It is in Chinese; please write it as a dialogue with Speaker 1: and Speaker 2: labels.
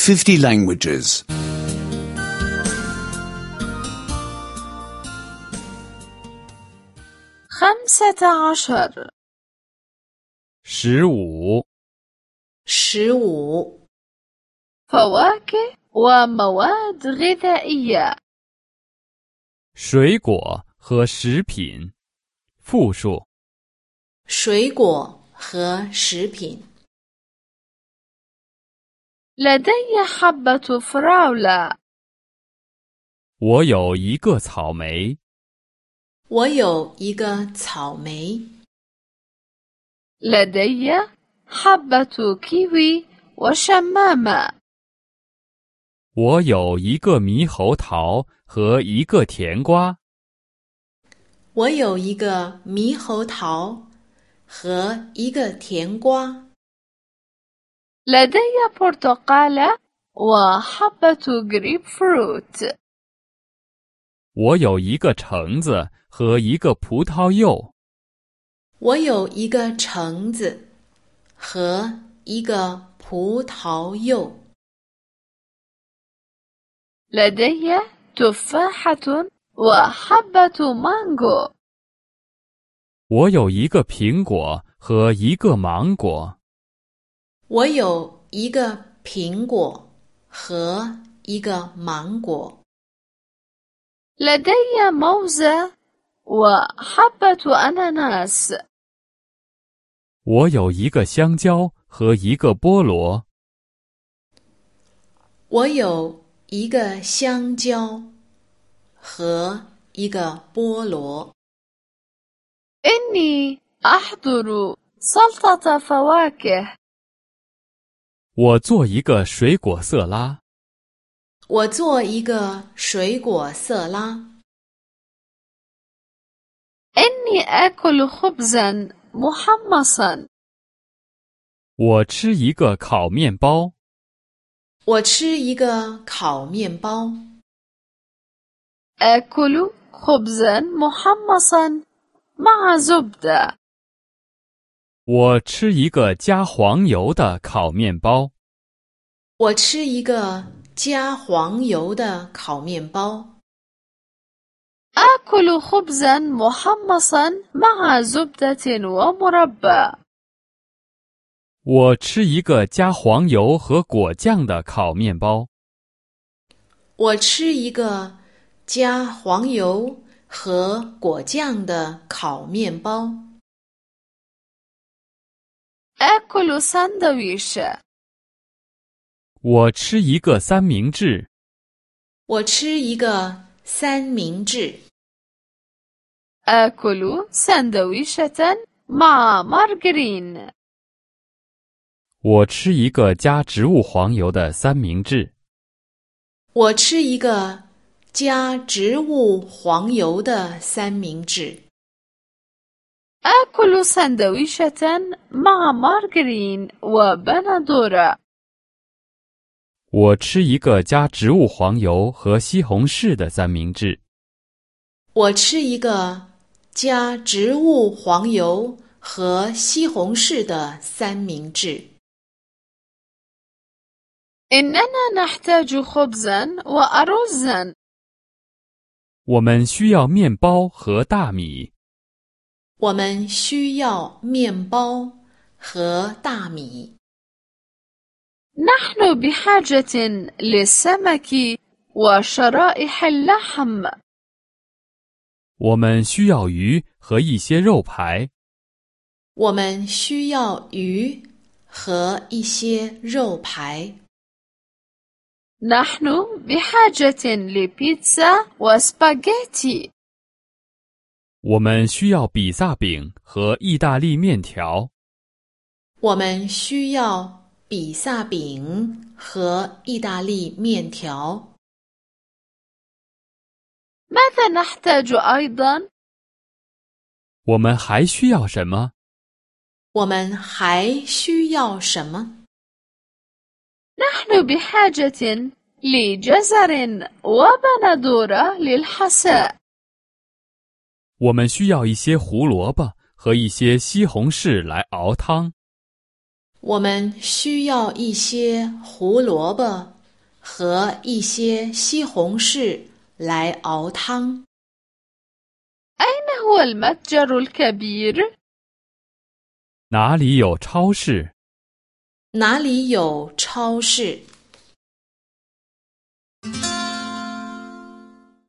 Speaker 1: 50 languages.
Speaker 2: 15
Speaker 3: 15
Speaker 2: فواكه ومواد غذائية
Speaker 3: 水果和食品复数
Speaker 4: 水果和食品
Speaker 2: لدي حبة فراولة
Speaker 3: 我有一个草莓，
Speaker 4: 我有一个草莓
Speaker 2: لدي حبة كيوي وشمامة
Speaker 3: 我有一个猕猴桃和一个甜瓜，
Speaker 4: 我有一个猕猴桃和一个甜瓜
Speaker 2: لدي برتقالة وحبة جريب فروت
Speaker 3: 我有一个橙子和一个葡萄柚，
Speaker 4: 我有一个橙子和一个葡萄柚
Speaker 2: لدي تفاحة وحبة مانجو
Speaker 3: 我有一个苹果和一个芒果，
Speaker 4: 我有一个苹果和一个芒果
Speaker 2: لدي موزة وحبة أناناس
Speaker 3: 我有一个香蕉和一个菠萝，
Speaker 4: 我有一个香蕉和一个菠萝
Speaker 2: إني أحضر سلطة فواكه
Speaker 3: 我做一个水果色拉，
Speaker 4: 我做一个水果色拉
Speaker 2: إني آكل خبزا محمصا
Speaker 3: 我吃一个烤面包，
Speaker 4: 我吃一个烤面包
Speaker 2: آكل خبزا محمصا مع زبدة
Speaker 3: 我吃一个加黄油的烤面包，
Speaker 4: 我吃一个加黄油的烤面包
Speaker 2: آكل خبزا محمصا مع زبدة ومربى
Speaker 3: 我吃一个加黄油和果酱的烤面包，
Speaker 4: 我吃一个加黄油和果酱的烤面包
Speaker 2: آكل ساندويش
Speaker 3: 我吃一个三明治，
Speaker 4: 我吃一个三明治
Speaker 2: آكل ساندويشة مع مارغرين
Speaker 3: 我吃一个加植物黄油的三明治，
Speaker 4: 我吃一个加植物黄油的三明治
Speaker 2: آكل ساندويشة مع مارغرين وبندورة
Speaker 3: 我吃一个加植物黄油和西红柿的三明治，
Speaker 4: 我吃一个加植物黄油和西红柿的三明治
Speaker 2: إننا نحتاج خبزا وأرزا
Speaker 3: 我们需要面包和大米，
Speaker 4: 我们需要面包和大米
Speaker 2: نحن بحاجة للسمك وشرائح اللحم
Speaker 3: 我们需要鱼和一些肉排，
Speaker 4: 我们需要鱼和一些肉排
Speaker 2: نحن بحاجة لبيتزا وسباغيتي
Speaker 3: 我们需要比萨饼和意大利面条，
Speaker 4: 我们需要比萨饼和意大利面条
Speaker 2: ماذا نحتاج أيضا؟
Speaker 3: 我们还需要什么？
Speaker 4: 我们还需要什么？
Speaker 2: نحن بحاجة لجزر وبندورة للحساء
Speaker 3: 我们需要一些胡萝卜和一些西红柿来熬汤。
Speaker 4: 我们需要一些胡萝卜和一些西红柿来熬汤。
Speaker 2: أين هو المتجر الكبير؟
Speaker 3: 哪里有超市？
Speaker 4: 哪里有超市？